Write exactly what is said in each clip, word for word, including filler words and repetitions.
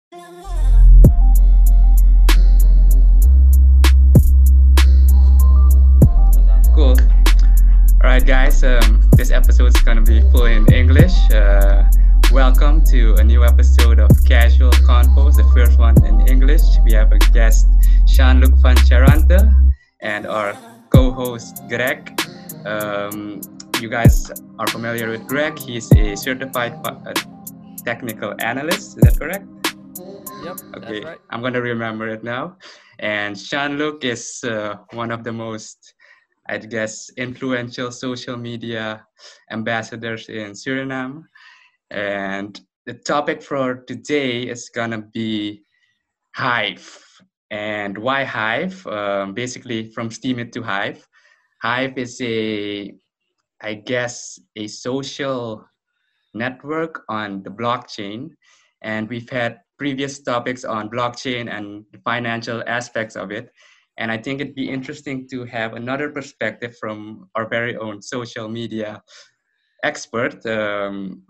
Cool. All right, guys. Um, this episode is gonna be full in English. Uh, welcome to a new episode of Casual Convos, the first one in English. We have a guest, Jean-Luc Van Charanta, and our co-host Greg. Um, you guys are familiar with Greg. He's a certified uh, technical analyst. Is that correct? Yep, Okay, that's right. I'm gonna remember it now. And Jean-Luc is uh, one of the most, I'd guess, influential social media ambassadors in Suriname. And the topic for today is gonna be Hive. And why Hive? Um, basically, from Steemit to Hive. Hive is a, I guess, a social network on the blockchain. And we've had previous topics on blockchain and the financial aspects of it. And I think it'd be interesting to have another perspective from our very own social media expert. Um,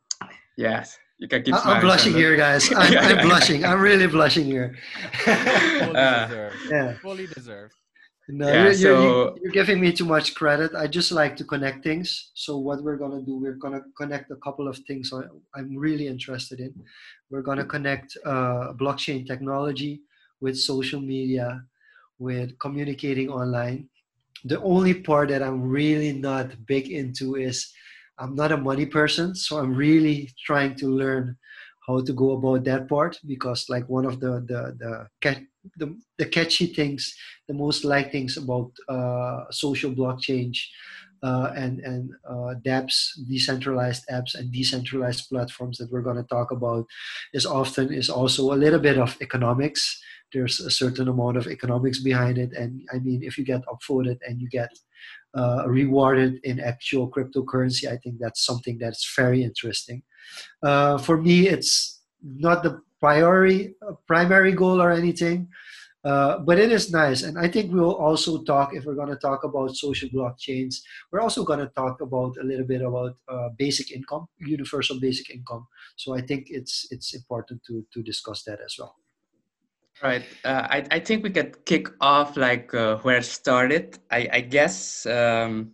yes, you can keep I- I'm smiling, blushing Jean-Luc. here, guys. I'm, I'm blushing. I'm really blushing here. Fully Uh, deserved. Yeah. Fully deserved. No, Yeah, you're, you're, you- so you're giving me too much credit. I just like to connect things. So what we're gonna do, we're gonna connect a couple of things I- I'm really interested in. We're gonna connect uh, blockchain technology with social media, with communicating online. The only part that I'm really not big into is I'm not a money person, so I'm really trying to learn how to go about that part because like one of the the the ca- the, the catchy things, the most liked things about uh, social blockchain uh, and and uh, dApps, decentralized apps and decentralized platforms that we're going to talk about is often is also a little bit of economics. There's a certain amount of economics behind it, and I mean, if you get upvoted and you get uh, rewarded in actual cryptocurrency, I think that's something that's very interesting. Uh, for me, it's not the priority, uh, primary goal or anything, uh, but it is nice. And I think we'll also talk, if we're going to talk about social blockchains, we're also going to talk about a little bit about uh, basic income, universal basic income. So I think it's it's important to to discuss that as well. right, uh, I I think we could kick off like uh, where it started. I I guess um,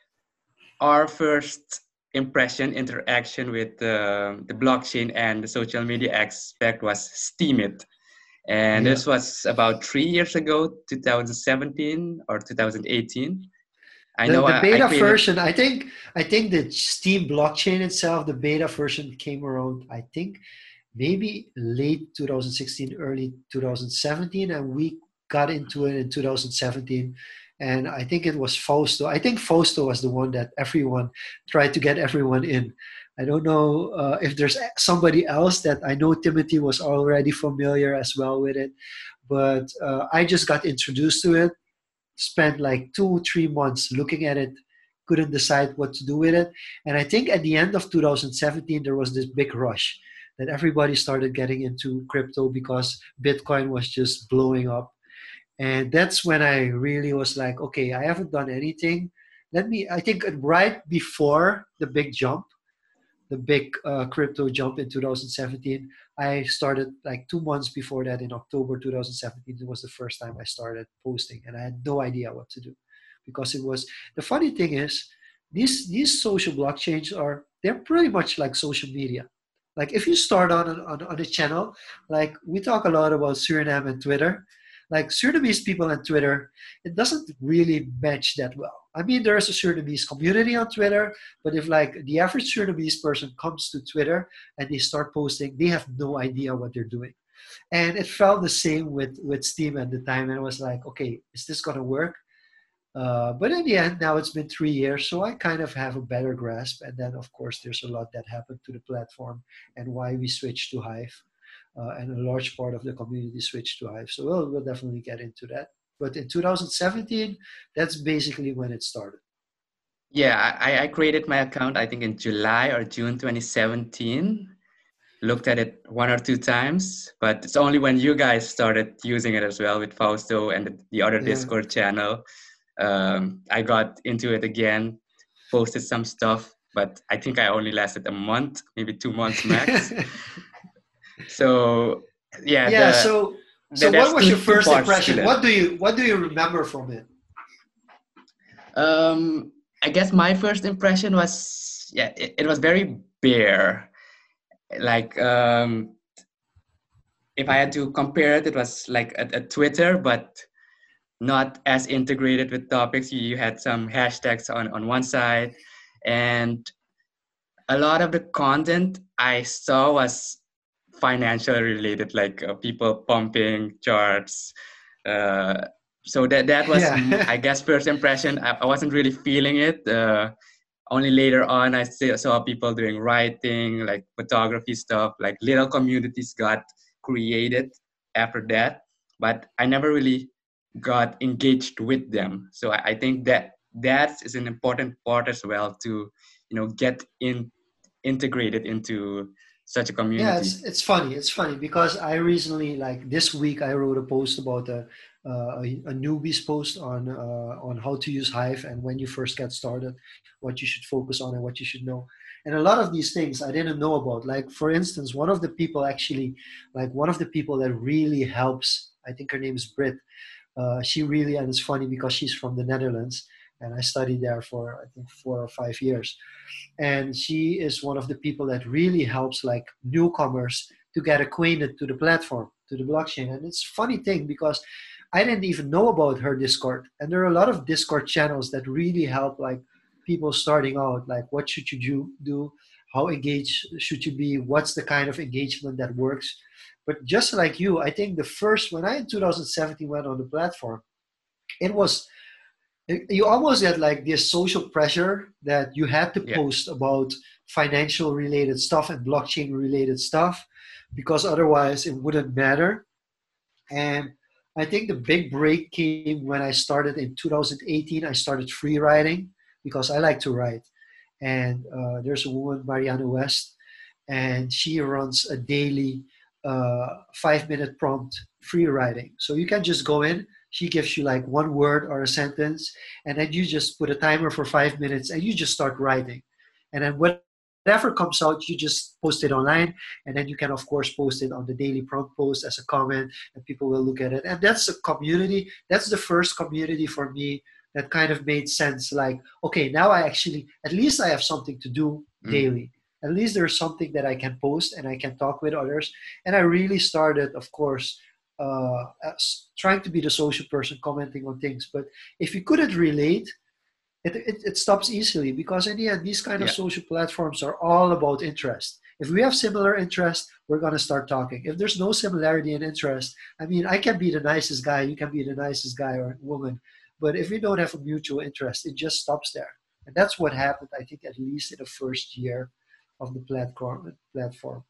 our first impression interaction with uh, the blockchain and the social media aspect was Steemit. And Yeah. this was about three years ago, two thousand seventeen or two thousand eighteen. I The know the I, I beta created, version, I think I think the Steam blockchain itself, the beta version came around, I think maybe late two thousand sixteen, early two thousand seventeen, and we got into it in two thousand seventeen. And I think it was Fausto. I think Fausto was the one that everyone tried to get everyone in. I don't know uh, if there's somebody else that I know Timothy was already familiar as well with it, but uh, I just got introduced to it, spent like two, three months looking at it, couldn't decide what to do with it. And I think at the end of two thousand seventeen, there was this big rush that everybody started getting into crypto because Bitcoin was just blowing up. And that's when I really was like, okay, I haven't done anything. Let me, I think right before the big jump, the big uh, crypto jump in two thousand seventeen, I started like two months before that in October two thousand seventeen. It was the first time I started posting, and I had no idea what to do because it was the funny thing is these these social blockchains are they're pretty much like social media. Like if you start on on, on a channel, like we talk a lot about Suriname and Twitter, like Surinamese people and Twitter, it doesn't really match that well. I mean, there's a Surinamese community on Twitter, but if like the average Surinamese person comes to Twitter and they start posting, they have no idea what they're doing. And it felt the same with with Steam at the time, and I was like, okay, is this gonna work? Uh, but in the end, now it's been three years, so I kind of have a better grasp. And then, of course, there's a lot that happened to the platform and why we switched to Hive, uh, and a large part of the community switched to Hive. So we'll, we'll definitely get into that. But in two thousand seventeen, that's basically when it started. yeah, I, I created my account, I think in July or June twenty seventeen. Looked at it one or two times, but it's only when you guys started using it as well with Fausto and the, the other Yeah. Discord channel. Um, I got into it again, posted some stuff, but I think I only lasted a month, maybe two months max. So yeah, Yeah. the, So the so what there's was your two two first parts to impression? that. What do you what do you remember from it? Um, I guess my first impression was, yeah, it, it was very bare. Like, um, if I had to compare it, it was like a, a Twitter, but not as integrated with topics. You, you had some hashtags on, on one side, and a lot of the content I saw was financial related, like uh, people pumping charts. Uh, so that that was, mm, Yeah. I guess, first impression. I, I wasn't really feeling it. Uh, only later on, I still saw people doing writing, like photography stuff. Like little communities got created after that, but I never really got engaged with them. So I, I think that that is an important part as well to, you know, get in integrated into such a Yeah, community. it's it's funny. It's funny because I recently, like this week, I wrote a post about a uh, a, a newbies post on uh, on how to use Hive and when you first get started, what you should focus on and what you should know. And a lot of these things I didn't know about. Like for instance, one of the people actually, like one of the people that really helps. I think her name is Brit. Uh, she really, and it's funny because she's from the Netherlands, and I studied there for I think four or five years, and she is one of the people that really helps like newcomers to get acquainted to the platform, to the blockchain. And it's a funny thing because I didn't even know about her Discord, and there are a lot of Discord channels that really help like people starting out, like what should you do do, how engaged should you be, what's the kind of engagement that works. But just like you, I think the first, when I in two thousand seventeen went on the platform, it was, you almost had like this social pressure that you had to Yeah, post about financial related stuff and blockchain related stuff because otherwise it wouldn't matter. And I think the big break came when I started in two thousand eighteen. I started free writing because I like to write. And uh, there's a woman, Marianne West, and she runs a daily uh, five minute prompt free writing. So you can just go in, she gives you like one word or a sentence, and then you just put a timer for five minutes and you just start writing. And then whatever comes out, you just post it online. And then you can, of course, post it on the daily prompt post as a comment, and people will look at it. And that's a community. That's the first community for me that kind of made sense. Like, okay, now I actually, at least I have something to do mm, daily. At least there's something that I can post and I can talk with others. And I really started, of course, uh, as trying to be the social person, commenting on things. But if you couldn't relate, it, it, it stops easily because in the end, these kind of yeah, social platforms are all about interest. If we have similar interest, we're going to start talking. If there's no similarity in interest, I mean, I can be the nicest guy, you can be the nicest guy or woman. But if we don't have a mutual interest, it just stops there. And that's what happened, I think, at least in the first year of the platform. platform.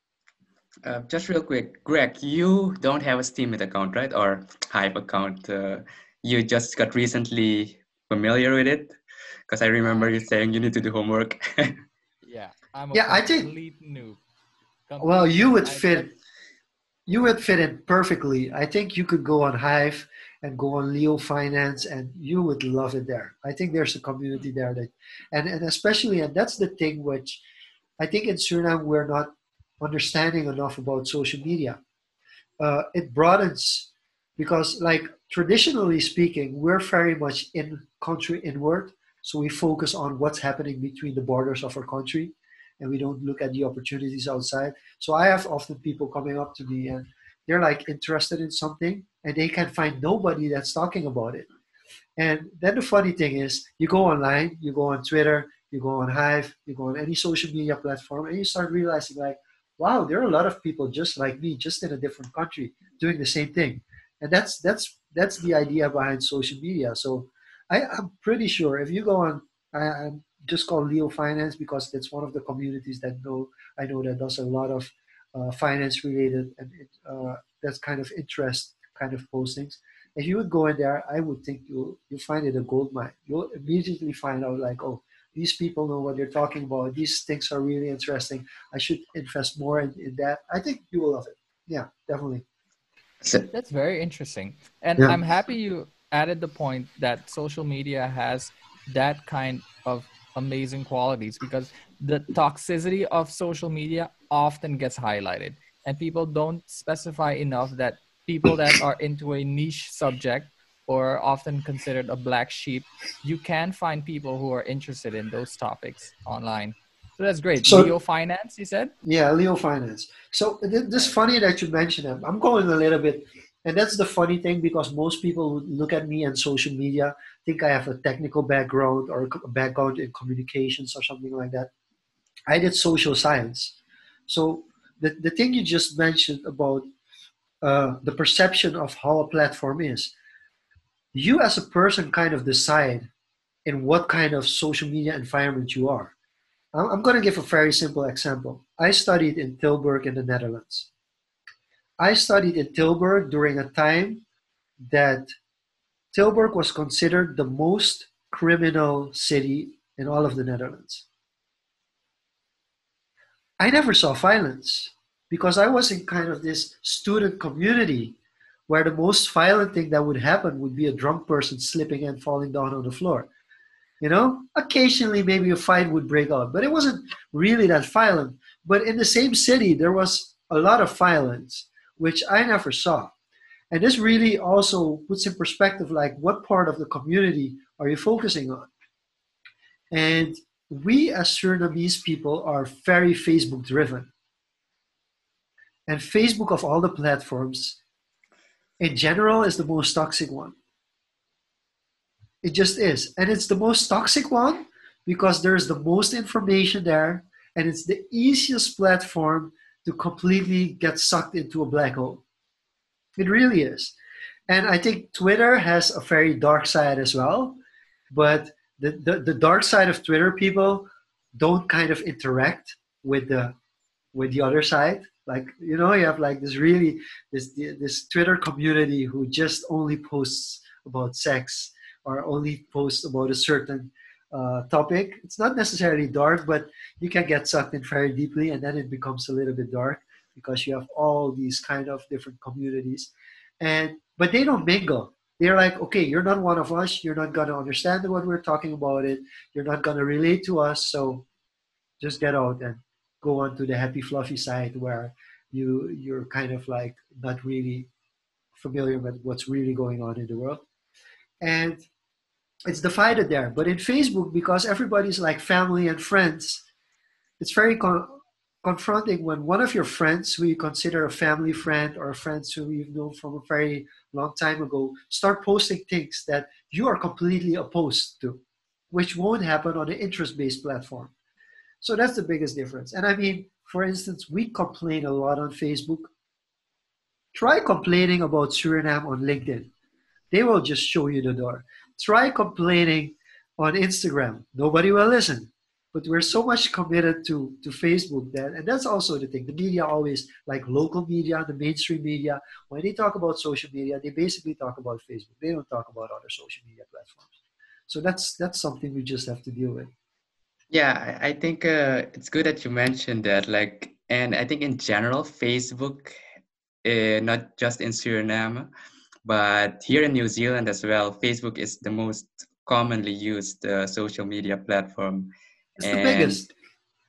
uh, just real quick, Greg, you don't have a Steemit account, right? Or Hive account. Uh, you just got recently familiar with it? Because I remember Uh, you saying you need to do homework. yeah, I'm a Yeah, I think, complete noob. well, Complete you noob. would I fit just you would fit in perfectly. I think you could go on Hive and go on Leo Finance, and you would love it there. I think there's a community there that, and and especially, and that's the thing which I think in Suriname we're not understanding enough about social media. Uh, it broadens because, like traditionally speaking, we're very much in country inward, so we focus on what's happening between the borders of our country, and we don't look at the opportunities outside. So I have often people coming up to me and they're like interested in something, and they can find nobody that's talking about it. And then the funny thing is, you go online, you go on Twitter, you go on Hive, you go on any social media platform, and you start realizing, like, wow, there are a lot of people just like me, just in a different country, doing the same thing. And that's that's that's the idea behind social media. So I, I'm pretty sure if you go on, I, I'm just called Leo Finance because it's one of the communities that know I know that does a lot of uh, finance related and uh, that's kind of interest kind of postings. If you would go in there, I would think you'll you find it a gold mine. You'll immediately find out like, oh, these people know what they're talking about. These things are really interesting. I should invest more in, in that. I think you will love it. Yeah, definitely. So, That's very interesting. And Yeah. I'm happy you added the point that social media has that kind of amazing qualities because the toxicity of social media often gets highlighted. and people don't specify enough that people that are into a niche subject or often considered a black sheep, you can find people who are interested in those topics online. So that's great. So Leo Finance, you said? yeah, Leo Finance. So th- this Right. funny that you mentioned him. I'm going a little bit, and that's the funny thing because most people who look at me on social media think I have a technical background or a background in communications or something like that. I did social science. So the, the thing you just mentioned about uh, the perception of how a platform is, you as a person kind of decide in what kind of social media environment you are. I'm, I'm going to give a very simple example. I studied in Tilburg in the Netherlands. I studied in Tilburg during a time that Tilburg was considered the most criminal city in all of the Netherlands. I never saw violence because I was in kind of this student community where the most violent thing that would happen would be a drunk person slipping and falling down on the floor. You know, occasionally maybe a fight would break out, but it wasn't really that violent. But in the same city, there was a lot of violence, which I never saw. And this really also puts in perspective like what part of the community are you focusing on? And we as Surinamese people are very Facebook driven. And Facebook of all the platforms in general is the most toxic one. It just is. And it's the most toxic one because there's the most information there and it's the easiest platform to completely get sucked into a black hole. It really is. And I think Twitter has a very dark side as well. But the, the, the dark side of Twitter people don't kind of interact with the with the other side. Like, you know, you have like this really this this Twitter community who just only posts about sex or only posts about a certain uh, topic. It's not necessarily dark, but you can get sucked in very deeply, and then it becomes a little bit dark because you have all these kind of different communities, and but they don't mingle. They're like, okay, you're not one of us. You're not gonna understand what we're talking about. It. You're not gonna relate to us. So just get out and go on to the happy fluffy side where you you're kind of like not really familiar with what's really going on in the world. And it's divided there. But in Facebook, because everybody's like family and friends, it's very con- confronting when one of your friends who you consider a family friend or friends who you've known from a very long time ago start posting things that you are completely opposed to, which won't happen on an interest-based platform. So that's the biggest difference. And I mean, for instance, we complain a lot on Facebook. Try complaining about Suriname on LinkedIn. They will just show you the door. Try complaining on Instagram. Nobody will listen. But we're so much committed to, to Facebook that, and that's also the thing. The media always, like local media, the mainstream media, when they talk about social media, they basically talk about Facebook. They don't talk about other social media platforms. So that's that's something we just have to deal with. Yeah, I I think uh, it's good that you mentioned that. Like, and I think in general, Facebook, uh, not just in Suriname, but here in New Zealand as well, Facebook is the most commonly used uh, social media platform, It's the and biggest.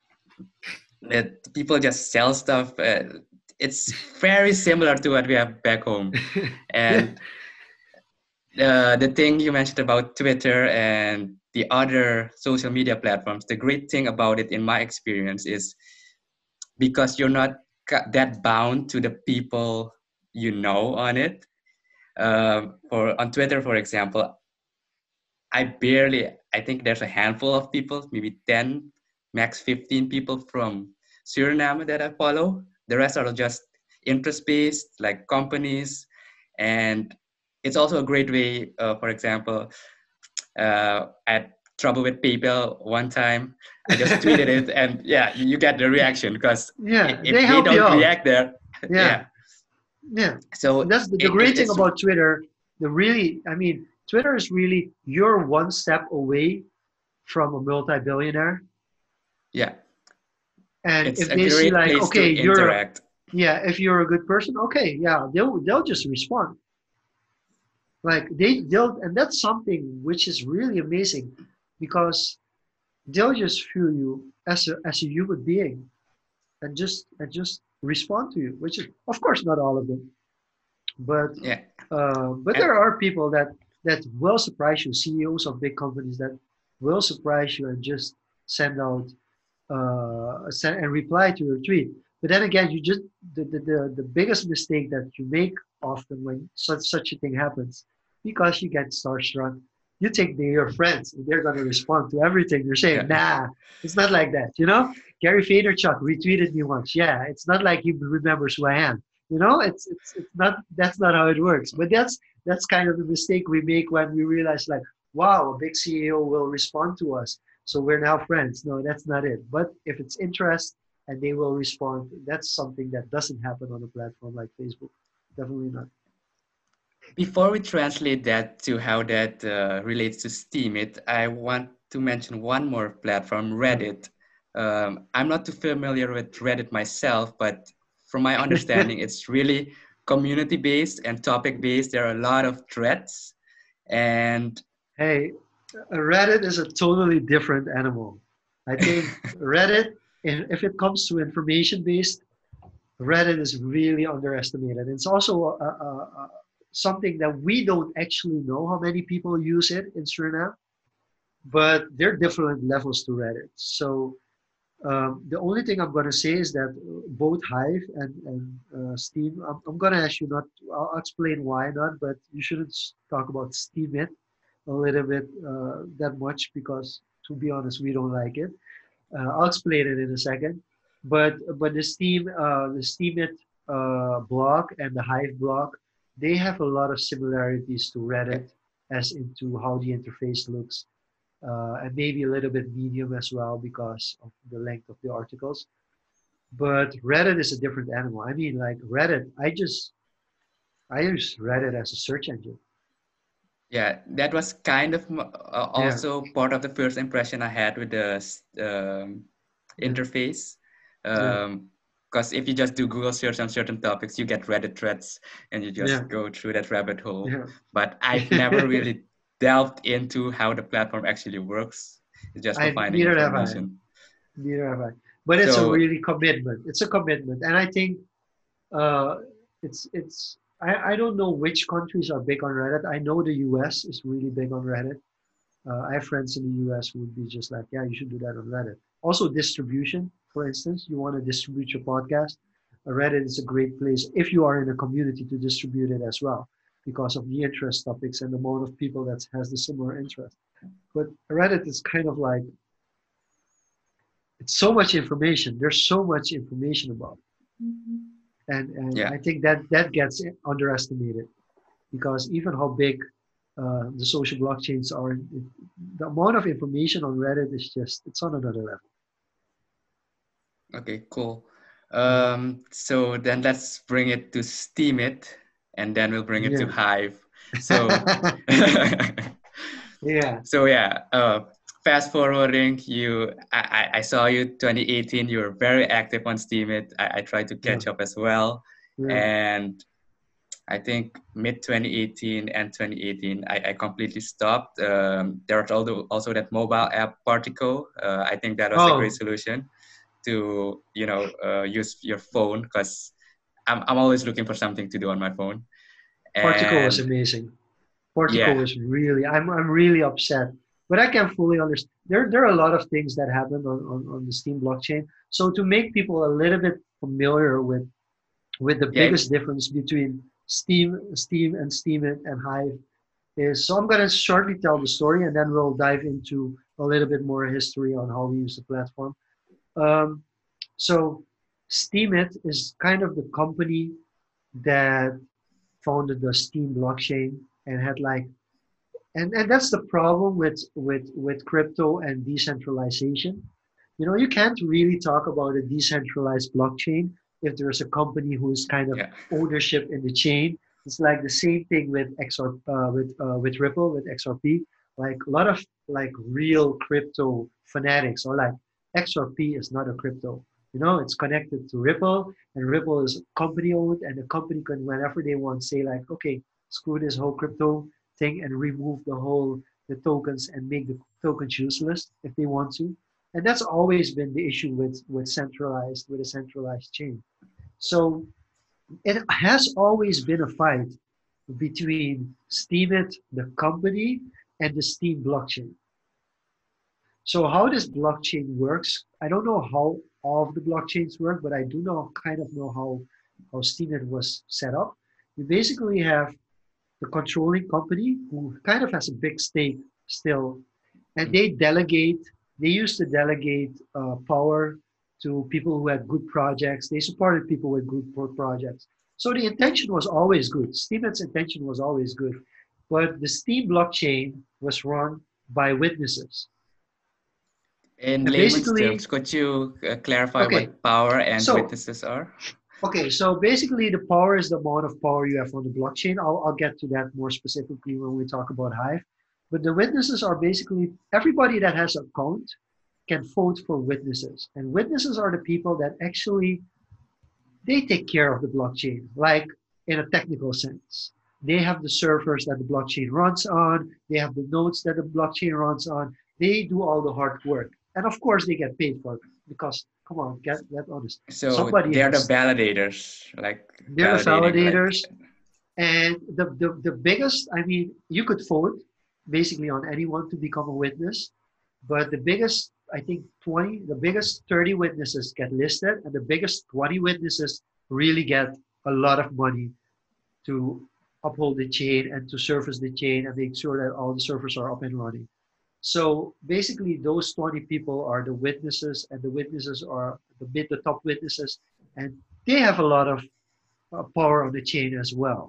that people just sell stuff. Uh, it's very similar to what we have back home, Yeah. and uh, the thing you mentioned about Twitter and the other social media platforms, the great thing about it, in my experience, is because you're not ca- that bound to the people you know on it. Um, for on Twitter, for example, I barely, I think there's a handful of people, maybe ten, max fifteen people from Suriname that I follow. The rest are just interest-based, like companies. And it's also a great way, uh, for example, uh, I had trouble with PayPal one time. I just tweeted it, and yeah, you, you get the reaction because Yeah, they if they help you don't out. react there, Yeah, yeah. yeah. And So that's the, the it, it, great thing it's about Twitter. The really, I mean, Twitter is really you're one step away from a multi-billionaire. yeah, And it's if a they see great like, place to okay, you're a, interact. yeah, if you're a good person, okay, yeah, they'll they'll just respond. Like they they'll, and that's something which is really amazing, because they'll just feel you as a as a human being, and just and just respond to you, which is, of course, not all of them, but Yeah. uh, but And there are people that that will surprise you, C E Os of big companies that will surprise you and just send out uh, send and reply to your tweet. But then again, you just the, the, the, the biggest mistake that you make often when such such a thing happens, because you get starstruck, you think they're your friends and they're gonna respond to everything you're saying. yeah. Nah, it's not like that. You know, Gary Vaynerchuk retweeted me once. Yeah, it's not like he remembers who I am. You know, it's it's it's not that's not how it works. But that's that's kind of the mistake we make when we realize like, wow, a big C E O will respond to us, so we're now friends. No, that's not it. But if it's interest and they will respond, that's something that doesn't happen on a platform like Facebook. Definitely not. Before we translate that to how that uh, relates to Steemit, I want to mention one more platform, Reddit. Um, I'm not too familiar with Reddit myself, but from my understanding, it's really community-based and topic-based. There are a lot of threads, and Hey, Reddit is a totally different animal. I think Reddit, if it comes to information based, Reddit is really underestimated. It's also a, a, a, something that we don't actually know how many people use it in Suriname, but there are different levels to Reddit. So um, the only thing I'm going to say is that both Hive and, and uh, Steam, I'm, I'm going to ask you not, to, I'll explain why not, but you shouldn't talk about Steemit a little bit uh, that much because, to be honest, we don't like it. Uh, I'll explain it in a second. But but the Steam uh, the Steemit uh, blog and the Hive blog, they have a lot of similarities to yeah, Reddit, as into how the interface looks, uh, and maybe a little bit Medium as well because of the length of the articles. But Reddit is a different animal. I mean, like Reddit, I just I use Reddit as a search engine. yeah, that was kind of m- uh, Yeah, also part of the first impression I had with the s- um, yeah, interface. yeah, Um, because if you just do Google search on certain topics, you get Reddit threads and you yeah, just go through that rabbit hole. yeah. But I've never really delved into how the platform actually works, just for I finding neither have I. information. Neither have I. But it's a So really commitment. It's a commitment, and I think uh, it's it's. I, I don't know which countries are big on Reddit. I know the U S is really big on Reddit. Uh, I have friends in the U S who would be just like, yeah, you should do that on Reddit. Also, distribution, for instance, you want to distribute your podcast. uh, Reddit is a great place if you are in a community to distribute it as well, because of the interest topics and the amount of people that has the similar interest. But Reddit is kind of like it's so much information. There's so much information about it. And and yeah, I think that that gets underestimated because even how big uh, the social blockchains are, it, the amount of information on Reddit is just it's on another level. okay, cool. Yeah, Um, so then let's bring it to Steemit, and then we'll bring it to yeah, Hive. So yeah, so yeah, uh, fast forwarding, you, I, I I saw you twenty eighteen. You were very active on Steemit. I, I tried to yeah, catch up as well, yeah. and I think mid twenty eighteen and twenty eighteen, I, I completely stopped. Um, there was also also that mobile app Particle. Uh, I think that was a great Oh, solution to you know uh, use your phone because I'm I'm always looking for something to do on my phone. Particle was And amazing. Particle yeah, was really, I'm, I'm really upset, but I can fully understand. There, there are a lot of things that happened on, on, on the Steam blockchain. So to make people a little bit familiar with, with the yeah, biggest difference between Steam, Steam and Steemit and Hive is, so I'm going to shortly tell the story and then we'll dive into a little bit more history on how we use the platform. Um, so Steemit is kind of the company that founded the Steam blockchain and had like and and that's the problem with with with crypto and decentralization. You know, you can't really talk about a decentralized blockchain if there's a company who's kind of yeah, ownership in the chain. It's like the same thing with X R uh, with uh, with Ripple with X R P. Like a lot of like real crypto fanatics are like X R P is not a crypto. You know, it's connected to Ripple, and Ripple is company owned, and the company can whenever they want say like, okay, screw this whole crypto thing and remove the whole the tokens and make the tokens useless if they want to. And that's always been the issue with with centralized with a centralized chain. So it has always been a fight between Steemit, the company, and the Steem blockchain. So how this blockchain works, I don't know how all of the blockchains work, but I do know kind of know how how Steemit was set up. You basically have the controlling company who kind of has a big stake still, and they delegate. They used to delegate uh, power to people who had good projects. They supported people with good projects. So the intention was always good. Steemit's intention was always good, but the Steem blockchain was run by witnesses. In And layman's basically, terms, could you uh, clarify okay, what power and so witnesses are? okay, so basically the power is the amount of power you have on the blockchain. I'll, I'll get to that more specifically when we talk about Hive. But the witnesses are basically everybody that has an account can vote for witnesses. And witnesses are the people that actually, they take care of the blockchain, like in a technical sense. They have the servers that the blockchain runs on. They have the nodes that the blockchain runs on. They do all the hard work. And of course they get paid for it because, come on, get, get honest. So Somebody they're the has, validators, like they're the validating, like validators. And the, the, the biggest, I mean, you could vote basically on anyone to become a witness. But the biggest, I think twenty, the biggest thirty witnesses get listed, and the biggest twenty witnesses really get a lot of money to uphold the chain and to service the chain and make sure that all the servers are up and running. So basically, those twenty people are the witnesses, and the witnesses are the bit the top witnesses, and they have a lot of uh, power on the chain as well.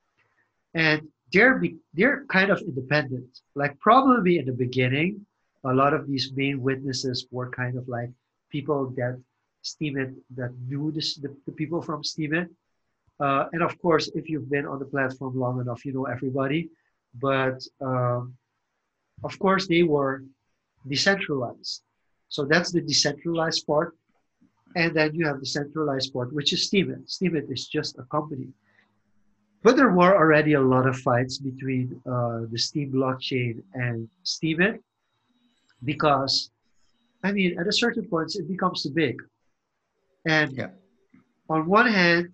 And they're be, they're kind of independent. Like probably in the beginning, a lot of these main witnesses were kind of like people that Steemit, that knew this, the, the people from Steemit. Uh, and of course, if you've been on the platform long enough, you know everybody. But um, of course, they were decentralized. So that's the decentralized part. And then you have the centralized part, which is Steemit. Steemit is just a company. But there were already a lot of fights between uh, the Steem blockchain and Steemit because, I mean, at a certain point, it becomes too big. And yeah. On one hand,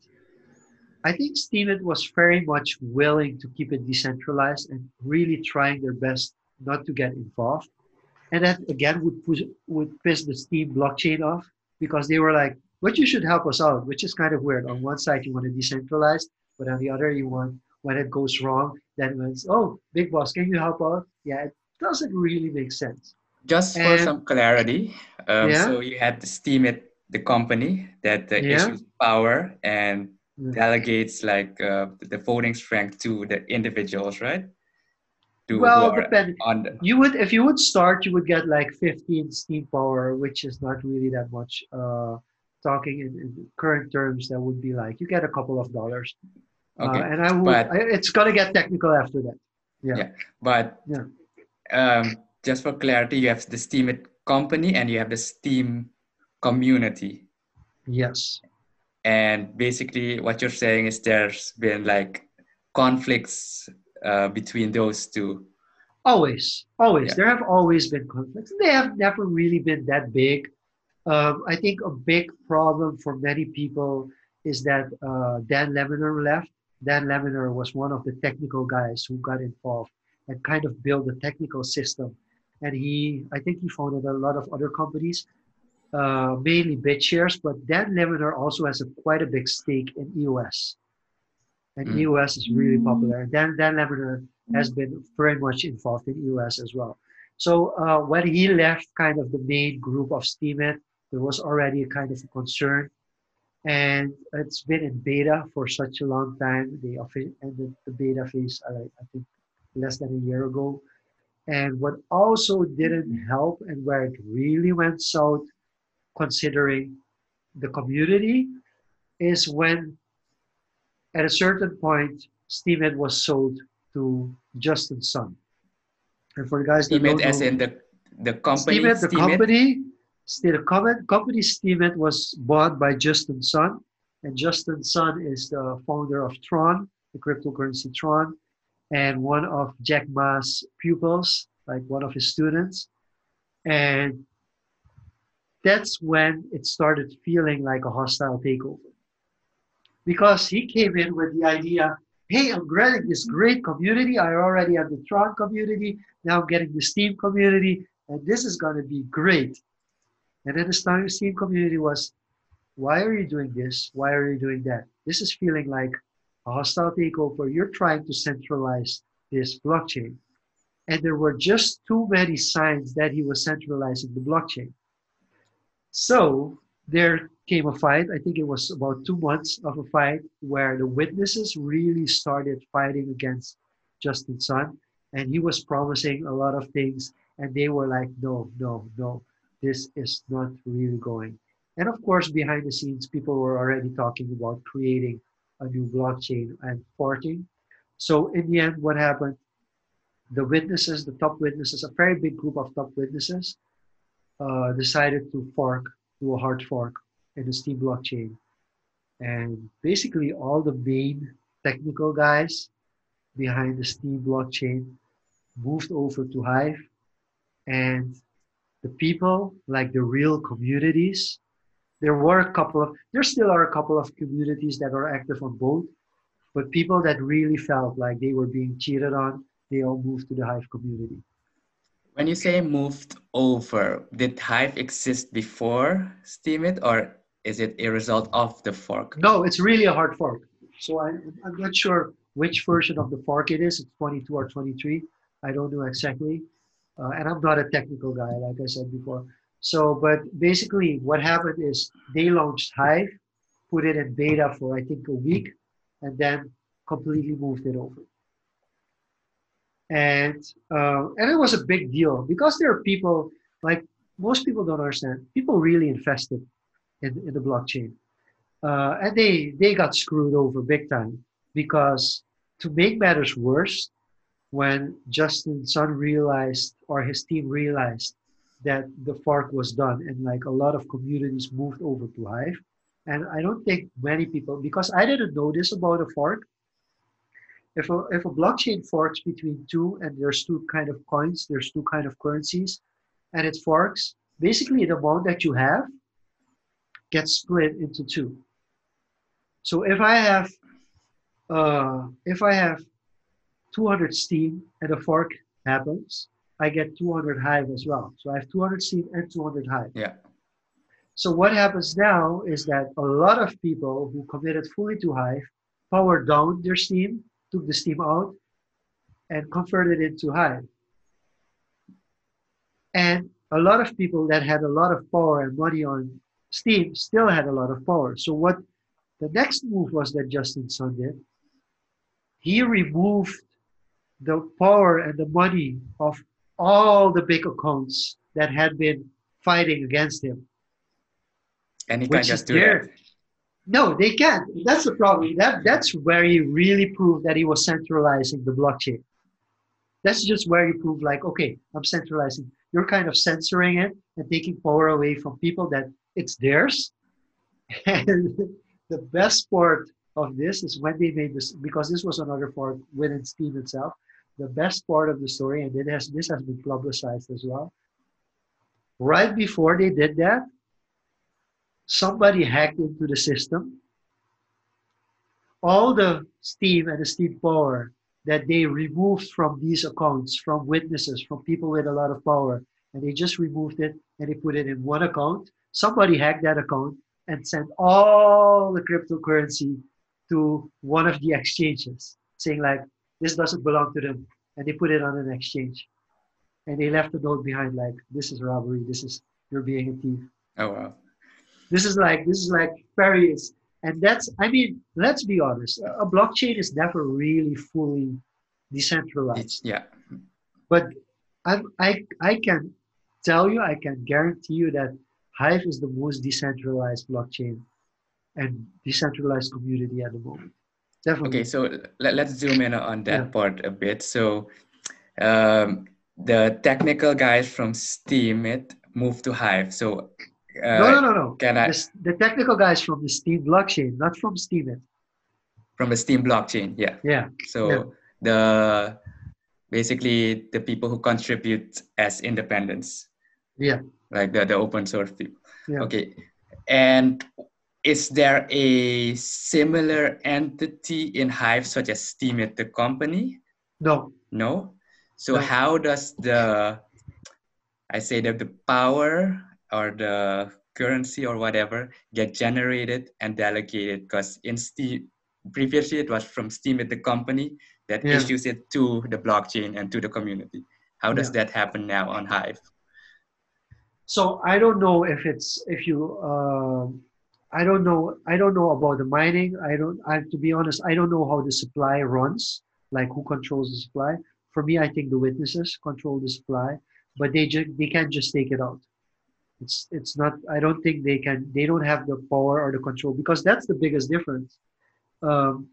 I think Steemit was very much willing to keep it decentralized and really trying their best not to get involved. And that again would push, would piss the Steem blockchain off because they were like, "But you should help us out," which is kind of weird. On one side, you want to decentralize, but on the other, you want when it goes wrong, then it's, "Oh, big boss, can you help out?" Yeah, it doesn't really make sense. Just for And some clarity, um, yeah, so you had to Steemit, the company that uh, yeah, issues power and yeah. delegates like uh, the voting strength to the individuals, right? To who Well, are depend. on the, You would, if you would start, you would get like fifteen Steem power, which is not really that much. Uh, talking in, in current terms, that would be like you get a couple of dollars. Uh, okay, and I would, but I, it's gonna get technical after that. Yeah, yeah, but yeah, um, just for clarity, you have the Steemit company and you have the Steem community. yes. And basically, what you're saying is there's been like conflicts uh, between those two. Always, always. Yeah. There have always been conflicts. They have never really been that big. Um, I think a big problem for many people is that uh, Dan Leminar left. Dan Leminar was one of the technical guys who got involved and kind of built the technical system. And he, I think he founded a lot of other companies, uh, mainly BitShares, but Dan Leminar also has a, quite a big stake in E O S. And Mm. E O S is really popular. And Dan, Dan Leminar has been very much involved in E O S as well. So uh, when he left kind of the main group of Steemit, there was already a kind of a concern. And it's been in beta for such a long time. They ended the beta phase, uh, I think, less than a year ago. And what also didn't help and where it really went south, considering the community, is when at a certain point, Steemit was sold to Justin Sun. And for the guys that Steemit don't as know, in the the company Steemit, the Steemit. company, still the company Steemit was bought by Justin Sun. And Justin Sun is the founder of Tron, the cryptocurrency Tron, and one of Jack Ma's pupils, like one of his students. And that's when it started feeling like a hostile takeover. because he came in with the idea, hey, I'm getting this great community. I already have the Tron community. Now I'm getting the Steam community, and this is going to be great. And then the Steam community was, why are you doing this? Why are you doing that? This is feeling like a hostile takeover. You're trying to centralize this blockchain. And there were just too many signs that he was centralizing the blockchain. So there came a fight. I think it was about two months of a fight where the witnesses really started fighting against Justin Sun. And he was promising a lot of things. And they were like, no, no, no, this is not really going. And of course, behind the scenes, people were already talking about creating a new blockchain and forking. So in the end, what happened? The witnesses, the top witnesses, a very big group of top witnesses, uh, decided to fork, do a hard fork in the Steam blockchain. And basically all the main technical guys behind the Steam blockchain moved over to Hive. And the people, like the real communities, there were a couple of, there still are a couple of communities that are active on both, but people that really felt like they were being cheated on, they all moved to the Hive community. When you say moved over, did Hive exist before Steemit, or is it a result of the fork? No, it's really a hard fork. So I, I'm not sure which version of the fork it is. It's twenty-two or twenty-three. I don't know exactly. Uh, and I'm not a technical guy, like I said before. So, but basically what happened is they launched Hive, put it in beta for I think a week, and then completely moved it over. And uh, and it was a big deal because there are people, like most people don't understand, people really invested in, in the blockchain. Uh, and they, they got screwed over big time because to make matters worse, when Justin Sun realized, or his team realized, that the fork was done and like a lot of communities moved over to Hive. And I don't think many people, because I didn't know this about a fork. If a, if a blockchain forks between two and there's two kind of coins, there's two kind of currencies, and it forks, basically the amount that you have gets split into two. So if I have, uh, if I have two hundred Steam and a fork happens, I get two hundred Hive as well. So I have two hundred Steam and two hundred Hive. Yeah. So what happens now is that a lot of people who committed fully to Hive powered down their Steam, took the Steam out, and converted it to Hive. And a lot of people that had a lot of power and money on Steam still had a lot of power. So what the next move was that Justin Sun did, he removed the power and the money of all the big accounts that had been fighting against him. And he can't which just is do there. that. No, they can't. That's the problem. That that's where he really proved that he was centralizing the blockchain. That's just where he proved like, okay, I'm centralizing. You're kind of censoring it and taking power away from people that it's theirs. And the best part of this is when they made this, because this was another fork within Steam itself. The best part of the story, and it has, this has been publicized as well. Right before they did that, somebody hacked into the system. All the Steam and the Steam power that they removed from these accounts, from witnesses, from people with a lot of power, and they just removed it and they put it in one account. Somebody hacked that account and sent all the cryptocurrency to one of the exchanges, saying like, this doesn't belong to them. And they put it on an exchange. And they left a note behind like, this is robbery, this is, you're being a thief. Oh, wow. This is like, this is like various. And that's, I mean, let's be honest, a blockchain is never really fully decentralized. It's, yeah. But I, I, I can tell you, I can guarantee you that Hive is the most decentralized blockchain and decentralized community at the moment. Definitely. Okay, so let, let's zoom in on that Yeah. part a bit. So um, the technical guys from Steemit moved to Hive. So uh, no, no, no, no. Can I, the, the technical guys from the Steam blockchain, not from Steemit. from the Steam blockchain, yeah. Yeah. So yeah. the basically the people who contribute as independents. Yeah. Like the, the open source people. Yeah. Okay. And is there a similar entity in Hive such as Steemit, the company? No, No. So no. how does the, I say that the power or the currency or whatever get generated and delegated? Because in Steam, previously it was from Steemit, the company that Yeah, issues it to the blockchain and to the community. How does yeah. that happen now on Hive? So I don't know if it's if you. Um, I don't know. I don't know about the mining. I don't. I to be honest, I don't know how the supply runs. Like who controls the supply? For me, I think the witnesses control the supply, but they just they can't just take it out. It's it's not. I don't think they can. They don't have the power or the control because that's the biggest difference. Um,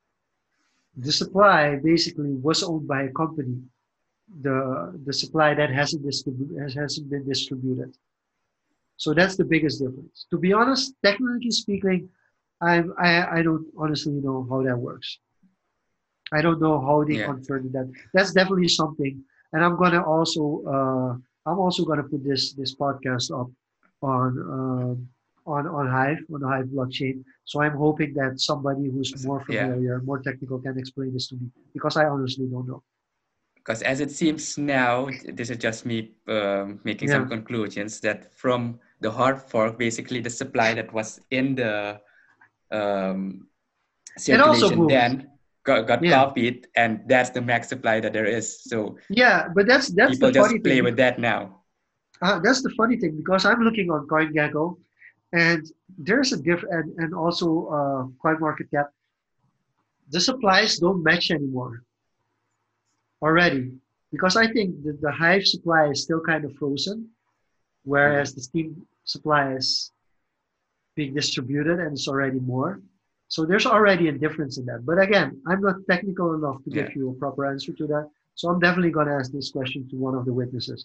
the supply basically was owned by a company. The the supply that hasn't distribu- has, hasn't been distributed. So that's the biggest difference. To be honest, technically speaking, I I I don't honestly know how that works. I don't know how they Yeah. confirmed that. That's definitely something, and I'm gonna also uh, I'm also gonna put this this podcast up on um, on on Hive on the Hive blockchain. So I'm hoping that somebody who's more Yeah. familiar, more technical, can explain this to me because I honestly don't know. Because as it seems now, this is just me um, making some Yeah, conclusions that from the hard fork, basically the supply that was in the um, it also circulation moved. then got, got Yeah, copied, and that's the max supply that there is. So yeah, but that's that's the people funny just thing. play with that now. Uh, that's the funny thing because I'm looking on CoinGecko, and there's a diff, and, and also uh, CoinMarketCap. The supplies don't match anymore already because I think the, the Hive supply is still kind of frozen, whereas Mhm. the Steam supply is being distributed and it's already more. So there's already a difference in that. But again, I'm not technical enough to Yeah. give you a proper answer to that. So I'm definitely going to ask this question to one of the witnesses.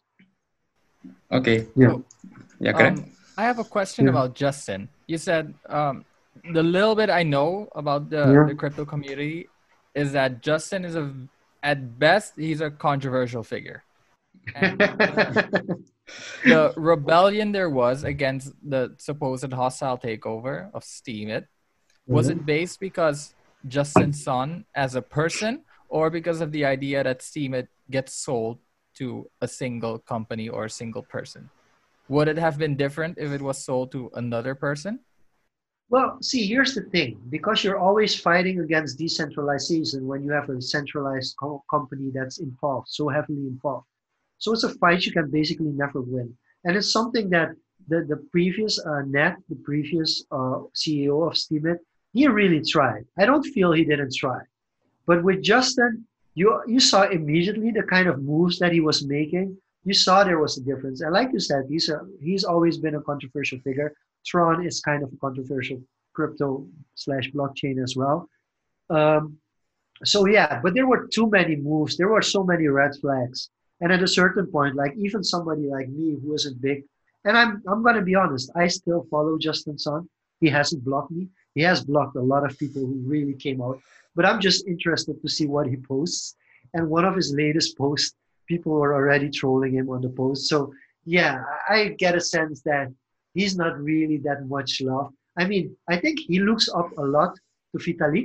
Okay. Yeah. So, Yeah, correct? um, I have a question Yeah. about Justin. You said um, the little bit I know about the, Yeah. the crypto community is that Justin is a, at best, he's a controversial figure. And the, the rebellion there was against the supposed hostile takeover of Steemit, was it based because Justin Sun as a person or because of the idea that Steemit gets sold to a single company or a single person? Would it have been different if it was sold to another person? Well, see, here's the thing. Because you're always fighting against decentralization when you have a centralized co- company that's involved, so heavily involved. So it's a fight you can basically never win. And it's something that the, the previous uh, Nat, the previous uh, C E O of Steemit, he really tried. I don't feel he didn't try. But with Justin, you you saw immediately the kind of moves that he was making. You saw there was a difference. And like you said, he's a, he's always been a controversial figure. Tron is kind of a controversial crypto slash blockchain as well. Um, so yeah, but there were too many moves. There were so many red flags. And at a certain point, like even somebody like me who isn't big, and I'm I'm gonna be honest, I still follow Justin Sun. He hasn't blocked me. He has blocked a lot of people who really came out. But I'm just interested to see what he posts. And one of his latest posts, people were already trolling him on the post. So yeah, I get a sense that he's not really that much love. I mean, I think he looks up a lot to Vitalik.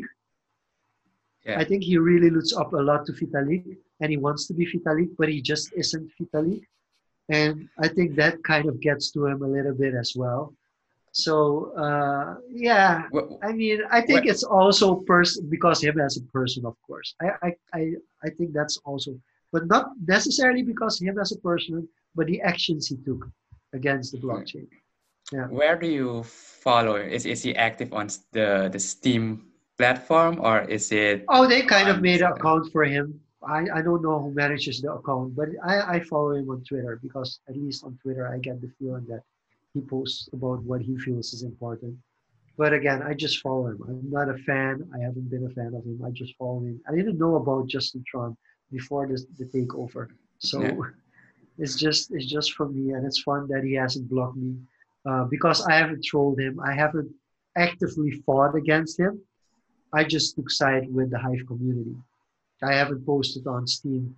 I Yeah. think he really looks up a lot to Vitalik and he wants to be Vitalik, but he just isn't Vitalik. And I think that kind of gets to him a little bit as well. So uh, yeah, Wh- I mean, I think wh- it's also pers- because him as a person, of course. I, I, I, I think that's also, but not necessarily because him as a person, but the actions he took against the blockchain. Yeah. Where do you follow? Is is he active on s- the the Steam platform or is it Oh, they kind of on? made an Uh, account for him. I, I don't know who manages the account, but I, I follow him on Twitter because at least on Twitter I get the feeling that he posts about what he feels is important. But again, I just follow him. I'm not a fan. I haven't been a fan of him. I just follow him. I didn't know about Justin Tron before this, the takeover. yeah. So it's just it's just for me, and it's fun that he hasn't blocked me uh, because I haven't trolled him. I haven't actively fought against him. I just took side with the Hive community. I haven't posted on Steam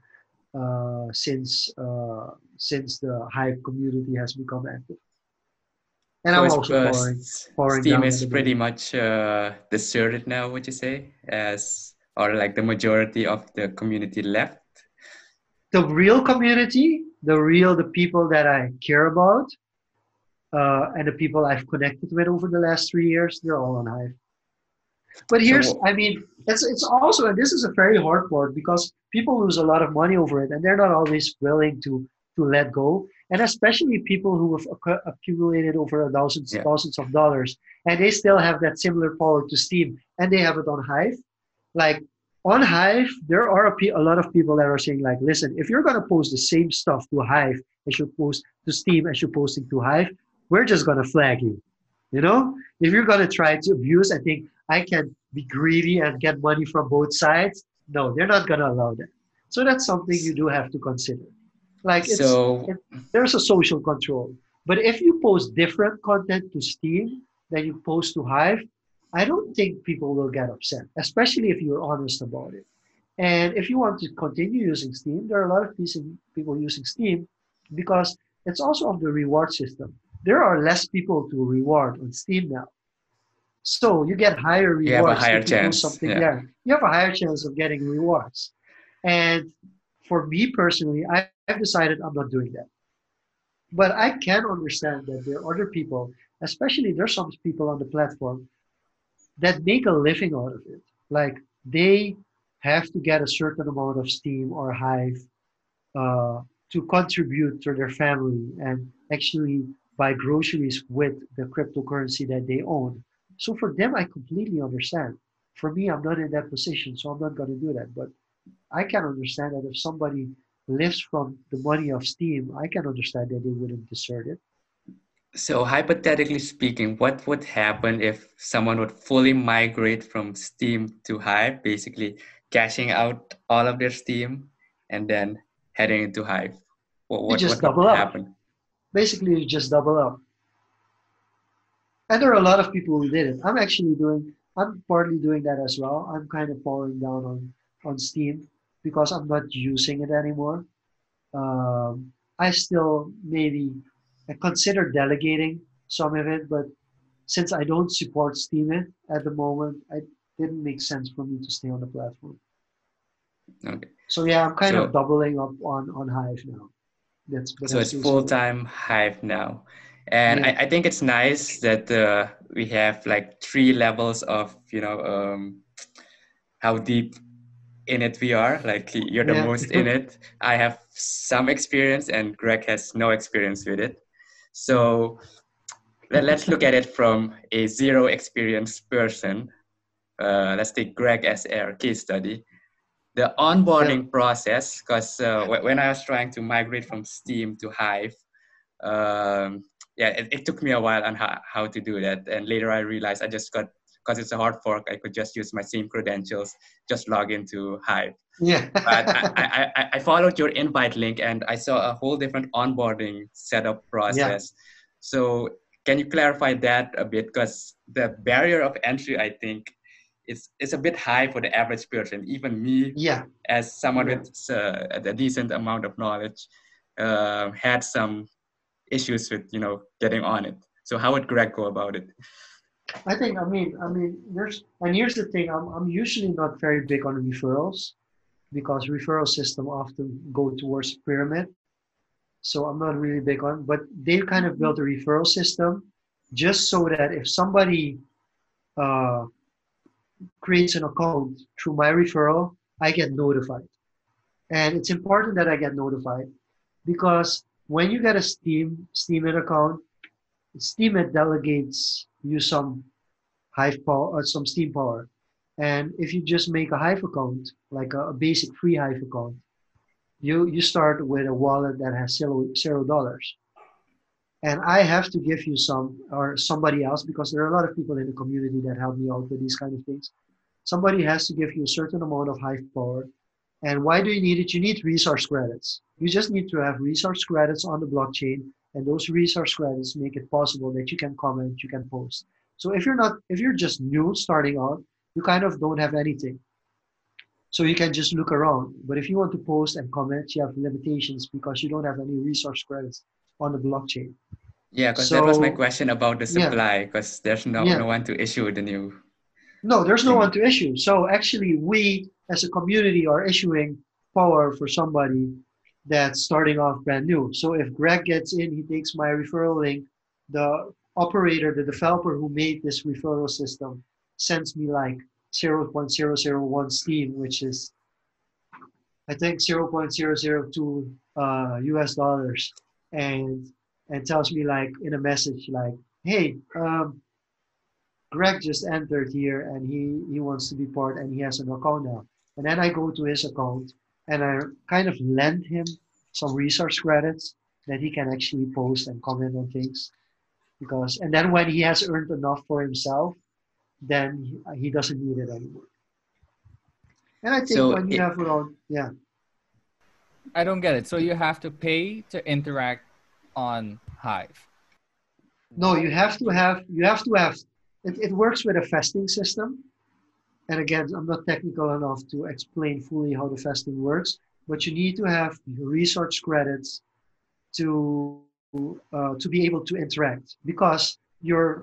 uh, since uh, since the Hive community has become active. And So I'm it's also uh, powering, s- powering Steam down on is the pretty beta. much uh, deserted now, would you say, as or like the majority of the community left? The real community, the real, the people that I care about, uh, and the people I've connected with over the last three years, they're all on Hive. But here's, So I mean, it's it's also, and this is a very hard part because people lose a lot of money over it, and they're not always willing to to let go. And especially people who have accu- accumulated over thousands yeah, thousands of dollars, and they still have that similar power to Steam, and they have it on Hive. Like on Hive, there are a, pe- a lot of people that are saying like, listen, if you're gonna post the same stuff to Hive as you post to Steam as you're posting to Hive, we're just gonna flag you. You know, if you're gonna try to abuse, I think I can be greedy and get money from both sides. No, they're not gonna allow that. So that's something you S- do have to consider. Like it's so it, there's a social control. But if you post different content to Steam than you post to Hive, I don't think people will get upset, especially if you're honest about it. And if you want to continue using Steam, there are a lot of people using Steam because it's also of the reward system. There are less people to reward on Steam now. So you get higher you have a rewards higher if you post chance. something Yeah. there. You have a higher chance of getting rewards. And for me personally, I, I've decided I'm not doing that. But I can understand that there are other people, especially there's some people on the platform that make a living out of it. Like they have to get a certain amount of Steam or Hive uh, to contribute to their family and actually buy groceries with the cryptocurrency that they own. So for them, I completely understand. For me, I'm not in that position, so I'm not going to do that. But I can understand that if somebody lives from the money of Steam, I can understand that they wouldn't desert it. So hypothetically speaking, what would happen if someone would fully migrate from Steam to Hive, basically cashing out all of their Steam and then heading into Hive? What You what just what would double up. happen? Basically, you just double up. And there are a lot of people who did it. I'm actually doing, I'm partly doing that as well. I'm kind of falling down on, on Steam because I'm not using it anymore. Um, I still maybe I consider delegating some of it, but since I don't support Steam it at the moment, it didn't make sense for me to stay on the platform. Okay. So yeah, I'm kind of So doubling up on, on Hive now. That's but so that's it's basically it. full-time Hive now. And I, Yeah. I think it's nice that uh, we have like three levels of, you know, um, how deep in it we are. Like you're the Yeah. most in it. I have some experience and Greg has no experience with it. So let, let's look at it from a zero experience person. Uh, let's take Greg as our case study. The Yeah. onboarding process, because uh, when I was trying to migrate from Steam to Hive, um, yeah, it, it took me a while on how, how to do that. And later I realized I just got, because it's a hard fork, I could just use my same credentials, just log into Hive. Yeah. But I, I, I, I followed your invite link and I saw a whole different onboarding setup Yeah. process. So can you clarify that a bit? Because the barrier of entry, I think, is, is a bit high for the average person. Even me, Yeah. as someone Yeah. with uh, a decent amount of knowledge, uh, had some issues with, you know, getting on it. So how would Greg go about it? I think I mean I mean there's and here's the thing, I'm I'm usually not very big on referrals because referral system often go towards pyramid. So I'm not really big on, but they kind of built a referral system just so that if somebody uh, creates an account through my referral, I get notified. And it's important that I get notified because when you get a Steam Steemit account, Steemit delegates you some Hive power, or some Steam power. And if you just make a Hive account, like a, a basic free Hive account, you you start with a wallet that has zero zero dollars. And I have to give you some or somebody else because there are a lot of people in the community that help me out with these kind of things. Somebody has to give you a certain amount of Hive power. And why do you need it? You need resource credits. You just need to have resource credits on the blockchain, and those resource credits make it possible that you can comment, you can post. So if you're not, if you're just new starting out, you kind of don't have anything. So you can just look around. But if you want to post and comment, you have limitations because you don't have any resource credits on the blockchain. Yeah, because that was my So question about the yeah, supply, because there's no yeah. no one to issue the new No, there's no one thing. to issue. So actually, we as a community are issuing power for somebody that's starting off brand new. So if Greg gets in, he takes my referral link. The operator, the developer who made this referral system, sends me like zero point zero zero 0.001 Steam, which is I think zero point zero zero two uh, U S dollars, and and tells me like in a message like, hey, um, Greg just entered here and he, he wants to be part and he has an account now. And then I go to his account and I kind of lend him some resource credits that he can actually post and comment on things. Because and then when he has earned enough for himself, then he, he doesn't need it anymore. And I think So when you it, have around, yeah. I don't get it. So you have to pay to interact on Hive. No, you Why have to would you? have, you have to have, it, it works with a vesting system. And again, I'm not technical enough to explain fully how the vesting works, but you need to have research credits to uh, to be able to interact because you're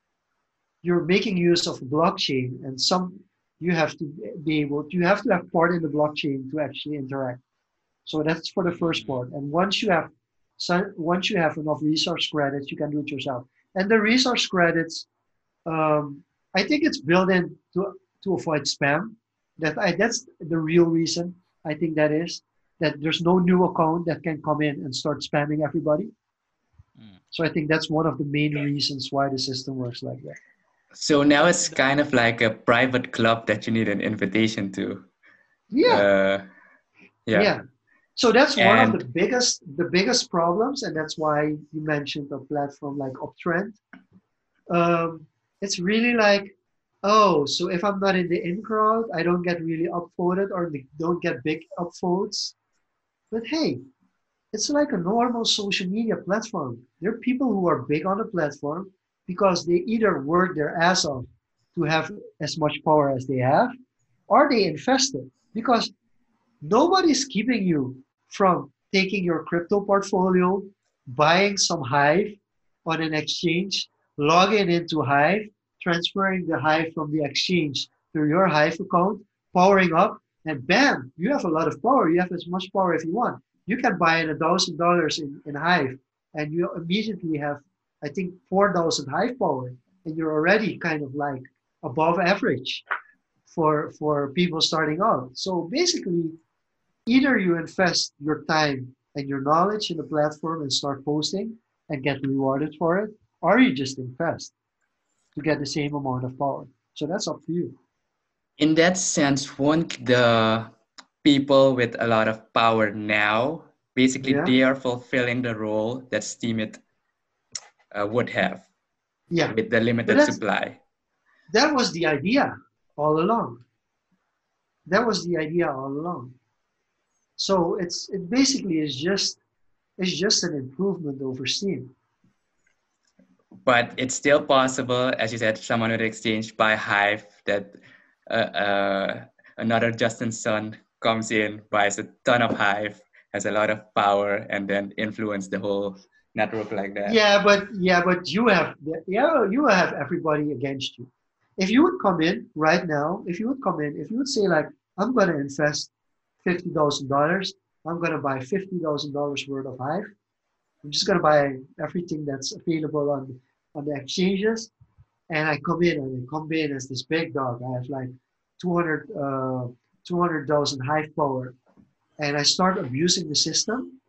you're making use of blockchain and some you have to be able you have to have part in the blockchain to actually interact. So that's for the first mm, part. And once you have so once you have enough resource credits, you can do it yourself. And the resource credits, um, I think it's built in to to avoid spam. That I that's the real reason. I think that is that there's no new account that can come in and start spamming everybody. Mm. So I think that's one of the main reasons why the system works like that. so now But it's the, kind of like a private club that you need an invitation to. Yeah, Uh, yeah, yeah. So that's one of the and biggest the biggest problems, and that's why you mentioned a platform like Uptrend. Um, it's really like, oh, so if I'm not in the in crowd, I don't get really upvoted or don't get big upvotes. But hey, it's like a normal social media platform. There are people who are big on the platform because they either work their ass off to have as much power as they have, or they invested because nobody's keeping you from taking your crypto portfolio, buying some Hive on an exchange, logging into Hive, transferring the Hive from the exchange to your Hive account, powering up, and bam, you have a lot of power. You have as much power if you want. You can buy in a thousand dollars in, in Hive, and you immediately have, I think, four thousand Hive power, and you're already kind of like above average for for people starting out. So basically, either you invest your time and your knowledge in the platform and start posting and get rewarded for it, or you just invest to get the same amount of power. So that's up to you. in that sense, won't the people with a lot of power now, basically Yeah, they are fulfilling the role that Steemit uh, would have yeah. with the But limited that's supply. that was the idea all along. That was the idea all along. So it's it basically is just it's just an improvement over Steam. But it's still possible, as you said, someone would exchange by Hive that uh, uh, another Justin Sun comes in, buys a ton of Hive, has a lot of power, and then influence the whole network like that. Yeah, but yeah, but you have yeah you have everybody against you. If you would come in right now, if you would come in, if you would say like, I'm gonna invest fifty thousand dollars, I'm gonna buy fifty thousand dollars worth of Hive. I'm just gonna buy everything that's available on on the exchanges, and I come in and I come in as this big dog. I have like two hundred uh, two hundred thousand Hive power, and I start abusing the system.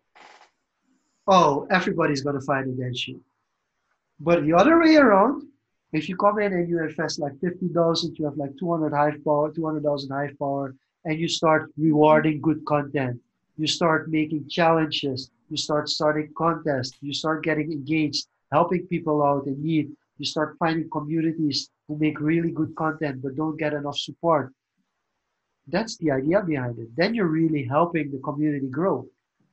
Oh, everybody's gonna fight against you. But the other way around, if you come in and you invest like fifty thousand, you have like two hundred Hive power, two hundred thousand Hive power, and you start rewarding good content. You start making challenges. You start starting contests. You start getting engaged, helping people out in need. You start finding communities who make really good content but don't get enough support. That's the idea behind it. Then you're really helping the community grow.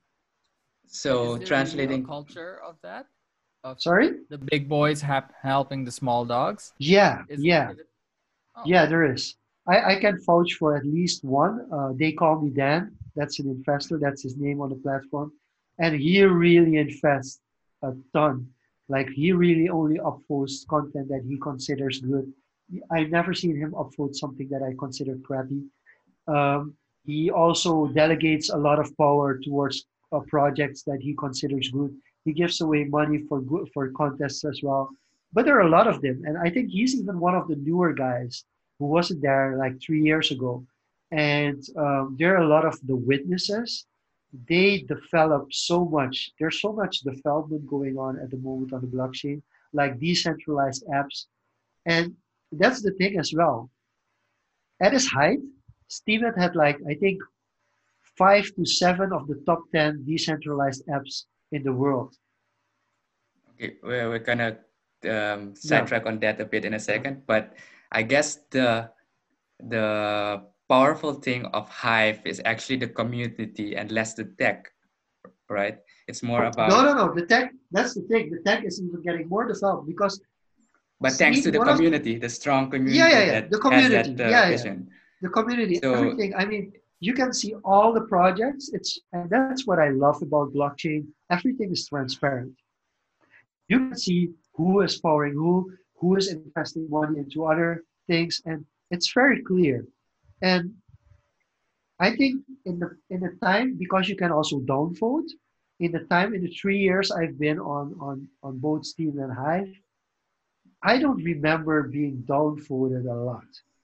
but is So there really a translating, culture of that? Of Sorry? the big boys hap- helping the small dogs? Yeah, Is yeah. is it? Oh, Yeah, there is. I, I can vouch for at least one. Uh, they call me Dan. That's an investor. That's his name on the platform. And he really invests a ton. Like he really only upvotes content that he considers good. I've never seen him upvote something that I consider crappy. Um, he also delegates a lot of power towards uh, projects that he considers good. He gives away money for good for contests as well. But there are a lot of them, and I think he's even one of the newer guys who wasn't there like three years ago. And um, there are a lot of the witnesses. They develop so much. There's so much development going on at the moment on the blockchain, like decentralized apps. And that's the thing as well. At its height, Steemit had like, I think, five to seven of the top ten decentralized apps in the world. Okay, we're, we're gonna um, Yeah. sidetrack on that a bit in a second, but I guess the the powerful thing of Hive is actually the community and less the tech, right? It's more about No, no, no. The tech, that's the thing. The tech is even getting more developed because but see, thanks to the one of- community, the strong community yeah, yeah, yeah. that The community, has that uh, yeah, yeah. vision. The community, So- everything. I mean, you can see all the projects. It's and that's what I love about blockchain. Everything is transparent. You can see who is powering who, who is investing money into other things, and it's very clear. And I think in the in the time, because you can also downvote, in the time in the three years I've been on on on both Steam and Hive, I don't remember being downvoted a lot.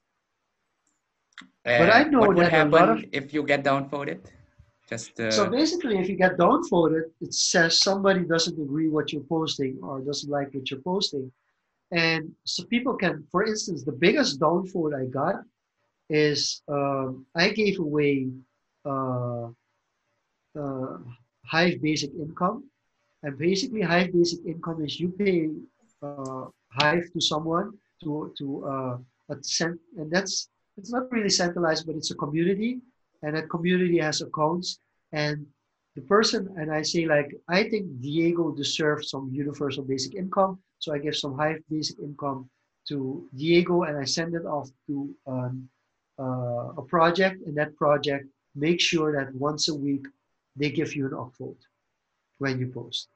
But I Uh, know what would that a happen lot of if you get downvoted? Just uh, so basically, if you get downvoted, it says somebody doesn't agree what you're posting or doesn't like what you're posting, and so people can, for instance, the biggest downvote I got is um, I gave away uh, uh, Hive Basic Income, and basically Hive Basic Income is you pay uh, Hive to someone to to uh, a cent, and that's it's not really centralized, but it's a community, and that community has accounts, and the person and I say like I think Diego deserves some universal basic income, so I give some Hive Basic Income to Diego, and I send it off to um, uh, a project, and that project makes sure that once a week they give you an upvote when you post.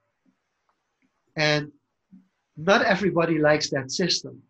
And not everybody likes that system,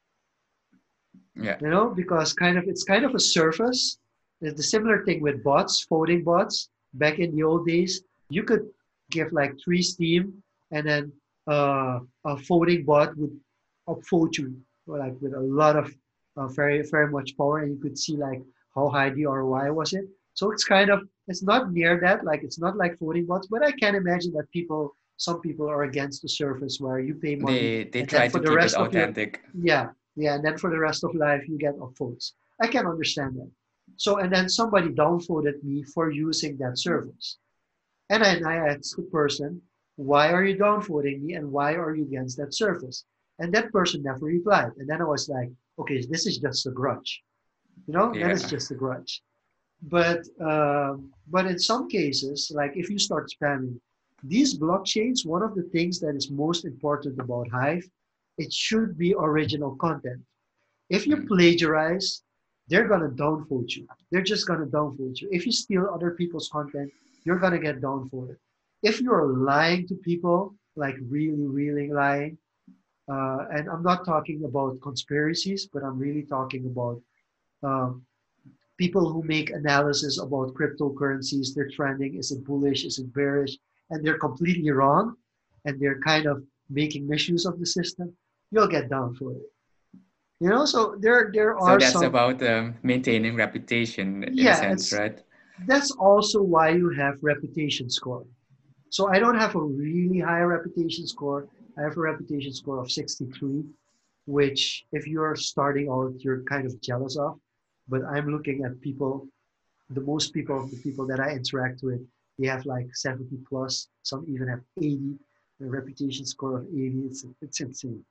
yeah. you know, because kind of it's kind of a service. It's the similar thing with bots, voting bots. Back in the old days, you could give like three Steam, and then uh, a voting bot would upvote you like with a lot of uh, very very much power, and you could see like how high the R O I was it. So it's kind of it's not near that, like it's not like voting bots, but I can imagine that people some people are against the service where you pay money. They they and try then for to the keep it rest of your authentic. yeah, yeah, and then for the rest of life you get upvotes. I can understand that. So and then somebody downvoted me for using that service. And then I asked the person, why are you downvoting me and why are you against that service? And that person never replied. And then I was like, okay, this is just a grudge. You know, Yeah. that is just a grudge. But um, but in some cases, like if you start spamming, these blockchains, one of the things that is most important about Hive, it should be original content. If you plagiarize, they're gonna downvote you. They're just gonna downvote you. If you steal other people's content, you're gonna get downvoted. If you're lying to people, like really, really lying, uh, and I'm not talking about conspiracies, but I'm really talking about um, people who make analysis about cryptocurrencies, they're trending, is it bullish, is it bearish, and they're completely wrong, and they're kind of making misuse of the system, you'll get downvoted. You know, so there there So are that's some about um, maintaining reputation in a yeah, sense, it's right? that's also why you have reputation score. So I don't have a really high reputation score. I have a reputation score of sixty-three, which if you're starting out, you're kind of jealous of. But I'm looking at people, the most people of the people that I interact with, they have like seventy plus. Some even have eighty. A reputation score of eighty. It's it's insane.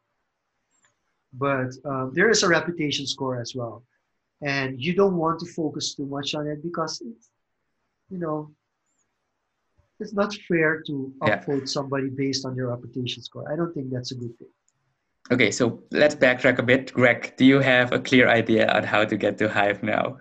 But um, there is a reputation score as well, and you don't want to focus too much on it because it's you know it's not fair to Yeah. upvote somebody based on their reputation score. I don't think that's a good thing. Okay, so let's backtrack a bit. Greg, do you have a clear idea on how to get to Hive now?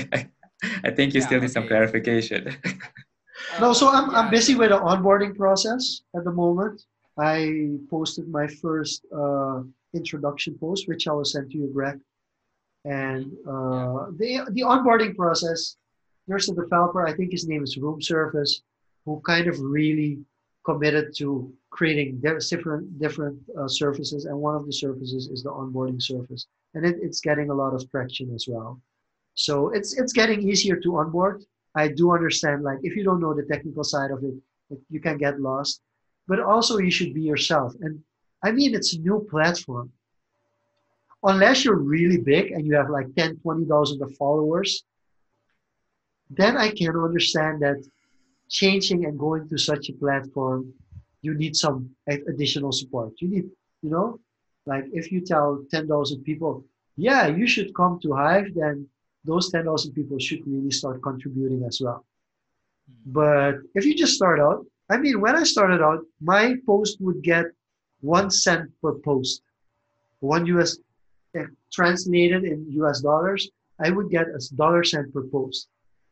I think you Yeah, still need some okay. clarification. No, so Uh, I'm I'm yeah, busy so- with the onboarding process at the moment. I posted my first uh, introduction post, which I will send to you, Greg. And Yeah. uh, the the onboarding process, there's a developer, I think his name is Room Service, who kind of really committed to creating different different uh, services, and one of the services is the onboarding service, and it, it's getting a lot of traction as well. So it's it's getting easier to onboard. I do understand, like if you don't know the technical side of it, it you can get lost, but also you should be yourself. And I mean, it's a new platform. Unless you're really big and you have like ten, twenty thousand of followers, then I can understand that changing and going to such a platform, you need some additional support. You need, you know, like if you tell ten thousand people, yeah, you should come to Hive, then those ten thousand people should really start contributing as well. But if you just start out, I mean, when I started out, my post would get one cent per post, one U S uh, translated in U S dollars, I would get a dollar cent per post,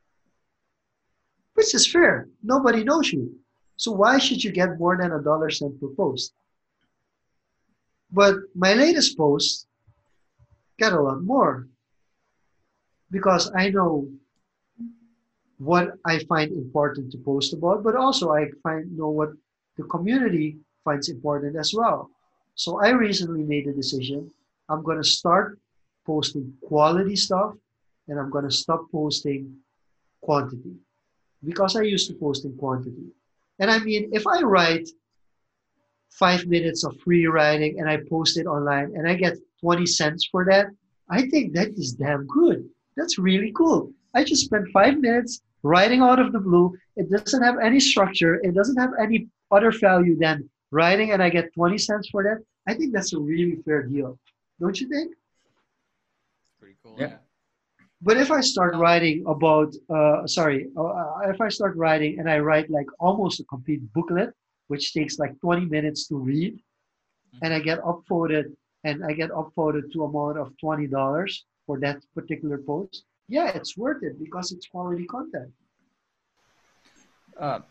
which is fair. Nobody knows you. So why should you get more than a dollar cent per post? But my latest post got a lot more because I know what I find important to post about, but also I find know what the community finds important as well. So I recently made the decision I'm going to start posting quality stuff and I'm going to stop posting quantity because I used to post in quantity. And I mean, if I write five minutes of free writing and I post it online and I get twenty cents for that, I think that is damn good. That's really cool. I just spent five minutes writing out of the blue. It doesn't have any structure. It doesn't have any other value than writing and I get twenty cents for that. I think that's a really fair deal. Don't you think? Pretty cool. Yeah. Yeah. But if I start Um, writing about, uh, sorry, uh, if I start writing and I write like almost a complete booklet, which takes like twenty minutes to read, and I get upvoted and I get upvoted to amount of twenty dollars for that particular post, yeah, it's worth it because it's quality content. uh,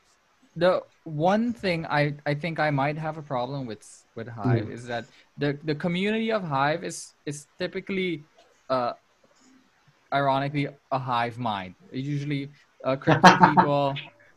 the one thing I, I think I might have a problem with with Yeah. Hive is that the, the community of Hive is is typically uh ironically a hive mind. Usually uh, crypto people,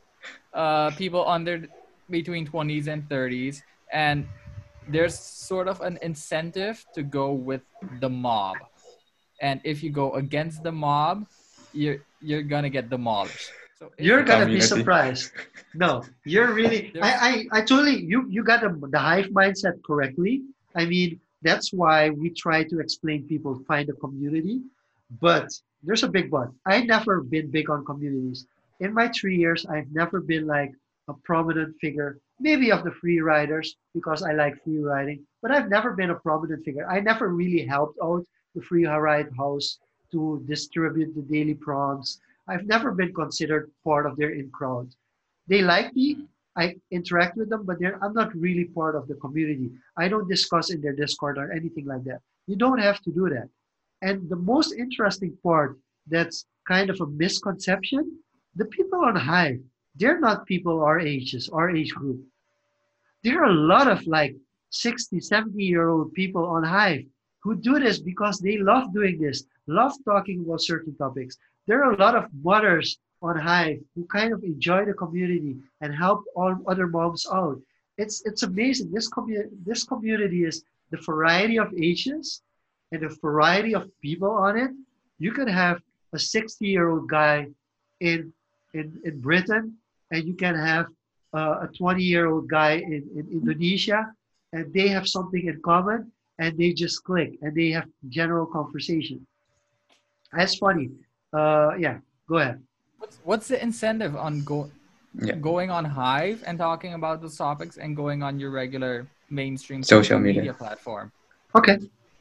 uh people under between twenties and thirties, and there's sort of an incentive to go with the mob. And if you go against the mob, you're you're gonna get demolished. So if You're you gonna be Community. surprised. No, you're really. I, there's I, I totally. You, you got the, the hive mindset correctly. I mean, that's why we try to explain people find a community. But there's a big but. I never been big on communities. In my three years, I've never been like a prominent figure. Maybe of the free riders because I like free riding, but I've never been a prominent figure. I never really helped out the free ride house to distribute the daily prompts. I've never been considered part of their in crowd. They like me. I interact with them, but they're, I'm not really part of the community. I don't discuss in their Discord or anything like that. You don't have to do that. And the most interesting part that's kind of a misconception, the people on Hive, they're not people our ages, our age group. There are a lot of like sixty, seventy year old people on Hive who do this because they love doing this, love talking about certain topics. There are a lot of mothers on Hive who kind of enjoy the community and help all other moms out. It's it's amazing. This community this community is the variety of ages and the variety of people on it. You can have a sixty year old guy in in, in Britain and you can have uh, a twenty year old guy in, in Indonesia, and they have something in common, and they just click and they have general conversation. That's funny. Uh, yeah, go ahead. what's what's the incentive on go, Yeah. going on Hive and talking about those topics and going on your regular mainstream Social social media. media platform? Okay,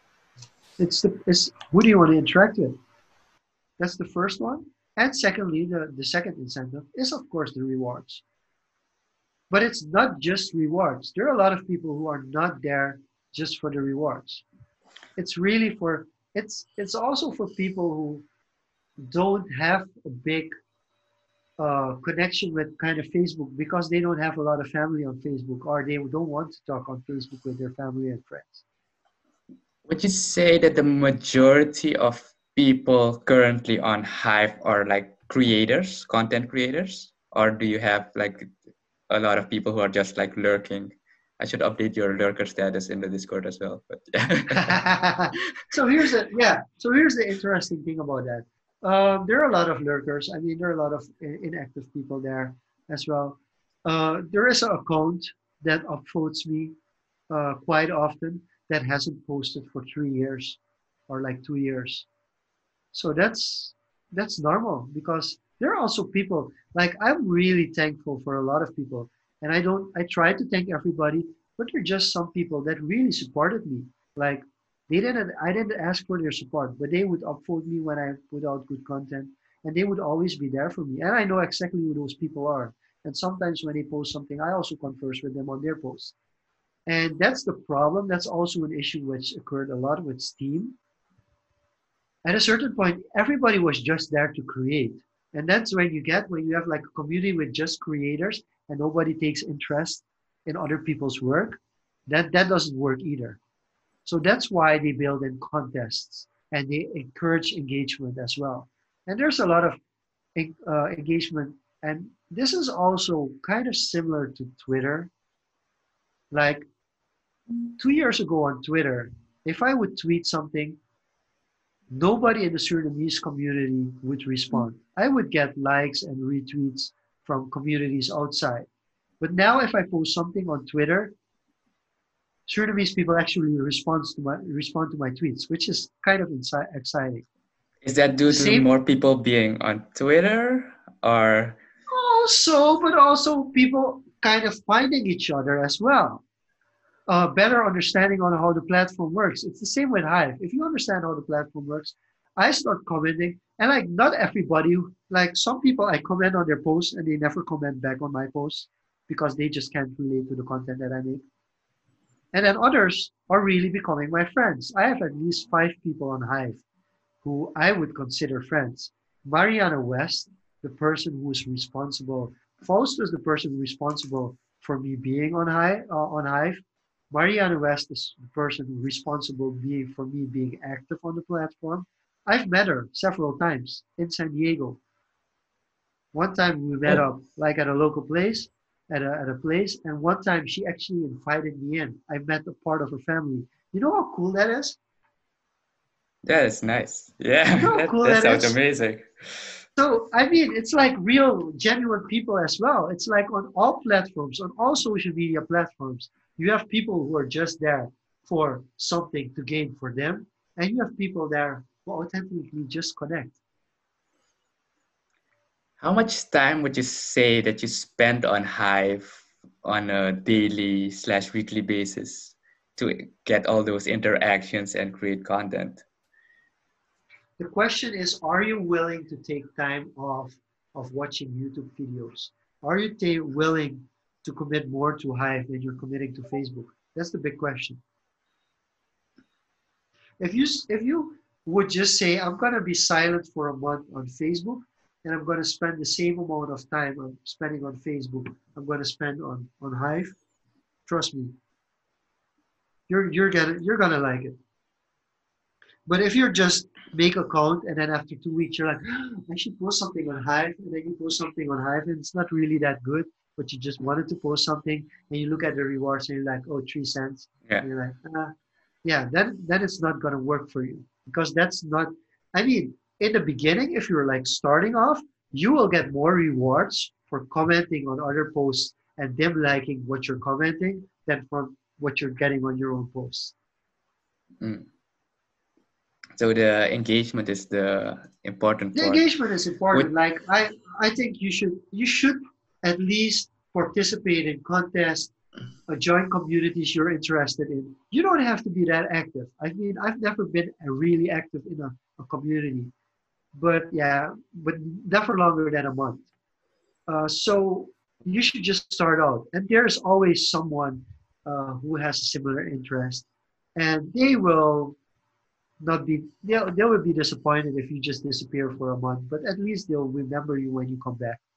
it's the it's who do you want to interact with? That's the first one. And secondly, the, the second incentive is of course the rewards. But it's not just rewards. There are a lot of people who are not there just for the rewards. It's really for it's it's also for people who don't have a big uh, connection with kind of Facebook because they don't have a lot of family on Facebook, or they don't want to talk on Facebook with their family and friends. Would you say that the majority of people currently on Hive are like creators, content creators? Or do you have like a lot of people who are just like lurking? I should update your lurker status in the Discord as well. But yeah. So here's the yeah. So here's the interesting thing about that. Um, there are a lot of lurkers. I mean, there are a lot of i- inactive people there as well. Uh, there is an account that upvotes me uh, quite often that hasn't posted for three years or like two years. So that's that's normal because there are also people like I'm really thankful for a lot of people, and I don't I try to thank everybody, but there are just some people that really supported me. Like they didn't I didn't ask for their support, but they would upvote me when I put out good content, and they would always be there for me. And I know exactly who those people are. And sometimes when they post something, I also converse with them on their posts. And that's the problem. That's also an issue which occurred a lot with Steam. At a certain point, everybody was just there to create. And that's when you get when you have like a community with just creators and nobody takes interest in other people's work, that that doesn't work either. So that's why they build in contests and they encourage engagement as well. And there's a lot of uh, engagement. And this is also kind of similar to Twitter. Like two years ago on Twitter, if I would tweet something, nobody in the Surinamese community would respond. I would get likes and retweets from communities outside. But now if I post something on Twitter, Surinamese people actually respond to my respond to my tweets, which is kind of insi- exciting. Is that due The to same more people being on Twitter or? also, but also people kind of finding each other as well. Uh, better understanding on how the platform works. It's the same with Hive. If you understand how the platform works, I start commenting, and like not everybody, like some people, I comment on their posts and they never comment back on my posts because they just can't relate to the content that I make. And then others are really becoming my friends. I have at least five people on Hive who I would consider friends. Mariana West, the person who is responsible, Fausto is the person responsible for me being on Hive. Uh, on Hive. Mariana West is the person responsible being for me being active on the platform. I've met her several times in San Diego. One time we met Oh, up like at a local place, at a, at a place, and one time she actually invited me in. I met a part of her family. You know how cool that is? that is nice. You Yeah, know how that, cool that that sounds is? amazing. So, I mean, it's like real, genuine people as well. It's like on all platforms, on all social media platforms, you have people who are just there for something to gain for them, and you have people there who authentically just connect. How much time would you say that you spend on Hive on a daily slash weekly basis to get all those interactions and create content? The question is, are you willing to take time off of watching YouTube videos? Are you ta- willing to commit more to Hive than you're committing to Facebook? That's the big question. If you s- if you would just say, I'm gonna be silent for a month on Facebook, and I'm gonna spend the same amount of time I'm spending on Facebook, I'm gonna spend on on Hive. Trust me, you're you're gonna you're gonna like it. But if you're just make a account and then after two weeks you're like, I should post something on Hive, and then you post something on Hive and it's not really that good, but you just wanted to post something and you look at the rewards and you're like, oh, three cents. Yeah. And you're like, ah, yeah, that that is not gonna work for you because that's not. I mean, in the beginning, if you're like starting off, you will get more rewards for commenting on other posts and them liking what you're commenting than from what you're getting on your own posts. Mm. So the engagement is the important The part. engagement is important. Would Like I, I think you should you should at least participate in contests, uh, join communities you're interested in. You don't have to be that active. I mean, I've never been uh, really active in a, a community, but yeah, but never longer than a month. Uh, so you should just start out, and there's always someone uh, who has a similar interest, and they will not be they they will be disappointed if you just disappear for a month, but at least they'll remember you when you come back.